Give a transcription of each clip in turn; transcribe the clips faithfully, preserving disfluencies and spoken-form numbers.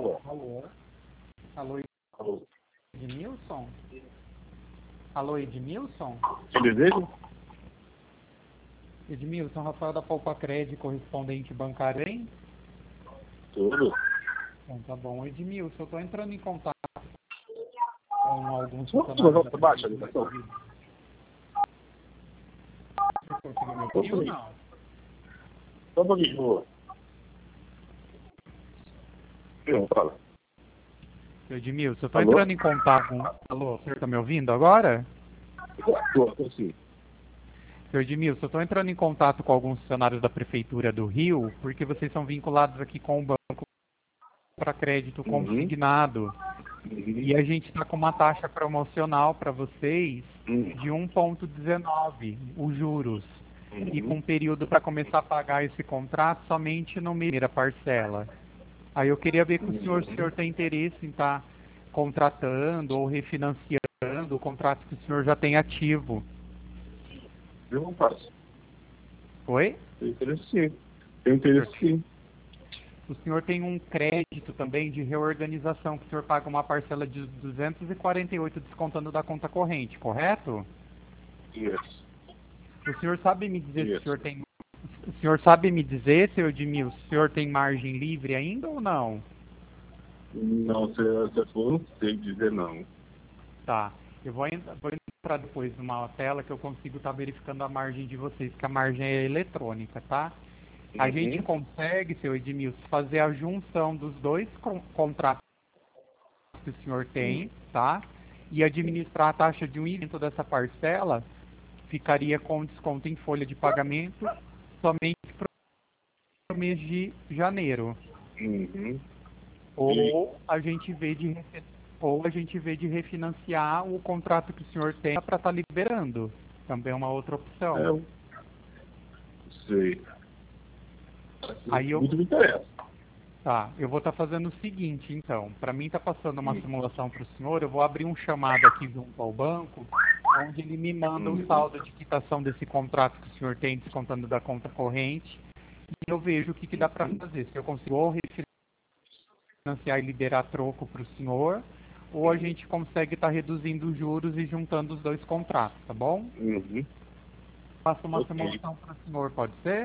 Alô? Alô? Alô, Alô? Edmilson? Alô, Edmilson? Seu desejo? Edmilson, Rafael da Poupa Crédito, correspondente bancário, hein? Tudo. Então tá bom. Edmilson, eu tô entrando em contato com alguns Vamos funcionários da para baixo a prefeitura. ligação? Você conseguiu me ouvir ou não? Só um pouquinho, por favor. Não, fala. Edmilson, eu tô Alô? entrando em contato com... Alô, o senhor tá me ouvindo agora? Tô, tô sim. Senhor Edmilson, eu tô entrando em contato com alguns funcionários da prefeitura do Rio, porque vocês são vinculados aqui com o banco para crédito Uhum. consignado. Uhum. E a gente está com uma taxa promocional para vocês Uhum. de um vírgula dezenove, os juros. E com Uhum. um período para começar a pagar esse contrato somente na primeira parcela. Aí eu queria ver com o senhor se o senhor tem interesse em estar contratando ou refinanciando o contrato que o senhor já tem ativo. Eu não faço. Oi? Tem interesse sim. Tem interesse sim. O senhor tem um crédito também de reorganização, que o senhor paga uma parcela de duzentos e quarenta e oito descontando da conta corrente, correto? Isso. O senhor sabe me dizer se o Isso. senhor tem... O senhor sabe me dizer, senhor Edmilson, se o senhor tem margem livre ainda ou não? Não, você, você falou, não sei dizer não. Tá. Eu vou, entrar, vou entrar depois numa tela que eu consigo estar verificando a margem de vocês, que a margem é eletrônica, tá? A Uhum. gente consegue, senhor Edmilson, fazer a junção dos dois con contratos que o senhor tem, tá? E administrar a taxa de um evento dessa parcela ficaria com desconto em folha de pagamento somente para o mês de janeiro. Uhum. Ou a gente vê de refi- ou a gente vê de refinanciar o contrato que o senhor tem para estar liberando. Também é uma outra opção. É, eu sei. Aí eu Muito me interessa. Tá, eu vou estar fazendo o seguinte, então. Para mim tá passando uma Hum. simulação para o senhor, eu vou abrir um chamado aqui junto ao banco, onde ele me manda o Uhum. saldo de quitação desse contrato que o senhor tem descontando da conta corrente, e eu vejo o que, que dá para fazer. Se eu consigo ou refinanciar e liberar troco para o senhor, ou a gente consegue estar reduzindo os juros e juntando os dois contratos, tá bom? Uhum. Faço uma Ok. simulação para o senhor, pode ser?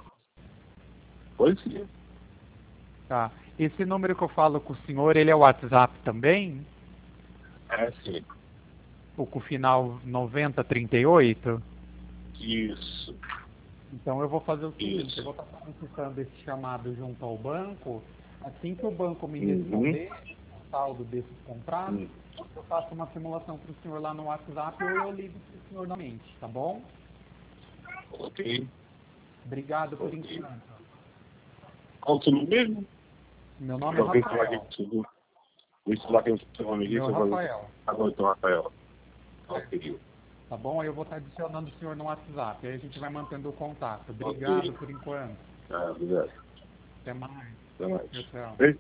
Pode ser. Tá. Esse número que eu falo com o senhor, ele é o WhatsApp também? É sim. O com o final noventa trinta e oito? Isso. Então eu vou fazer o seguinte, Isso. eu vou estar solicitando esse chamado junto ao banco. Assim que o banco me Uhum. responder o saldo desses contratos, Uhum. eu faço uma simulação para o senhor lá no WhatsApp ou eu ligo para o senhor novamente, tá bom? Ok. Obrigado por Ok. enquanto. Qual o seu nome mesmo? Meu nome é Alguém falar aqui Rafael. com o seu Vou falar que é o seu nome aqui, Meu você vai... Rafael. Tá bom, então, Rafael. Certo. Ok. Tá bom? Aí eu vou estar adicionando o senhor no WhatsApp. Aí a gente vai mantendo o contato. Obrigado Ok. por enquanto. Ah, obrigado. Até mais. Até mais. Tchau, tchau. Ei,